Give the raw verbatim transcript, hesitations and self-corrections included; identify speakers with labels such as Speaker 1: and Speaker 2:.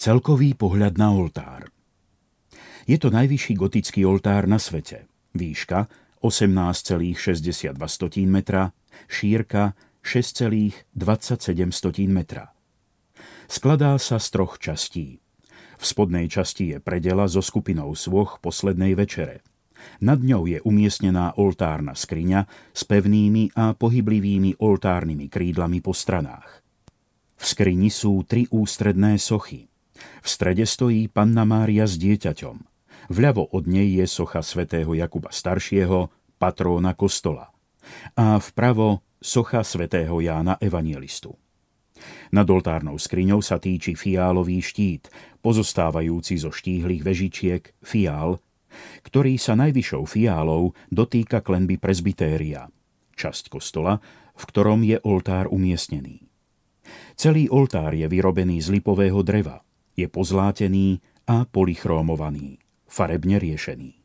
Speaker 1: Celkový pohľad na oltár. Je to najvyšší gotický oltár na svete. Výška osemnásť celá šesťdesiatdva metra, šírka šesť celá dvadsaťsedem metra. Skladá sa z troch častí. V spodnej časti je predela so skupinou sôch poslednej večere. Nad ňou je umiestnená oltárna skriňa s pevnými a pohyblivými oltárnymi krídlami po stranách. V skrini sú tri ústredné sochy. V strede stojí Panna Mária s dieťaťom. Vľavo od nej je socha svätého Jakuba Staršieho, patróna kostola. A vpravo socha svätého Jána Evangelistu. Nad oltárnou skriňou sa týči fiálový štít, pozostávajúci zo štíhlych vežičiek, fiál, ktorý sa najvyššou fiálou dotýka klenby presbytéria, časť kostola, v ktorom je oltár umiestnený. Celý oltár je vyrobený z lipového dreva, je pozlátený a polychromovaný, farebne riešený.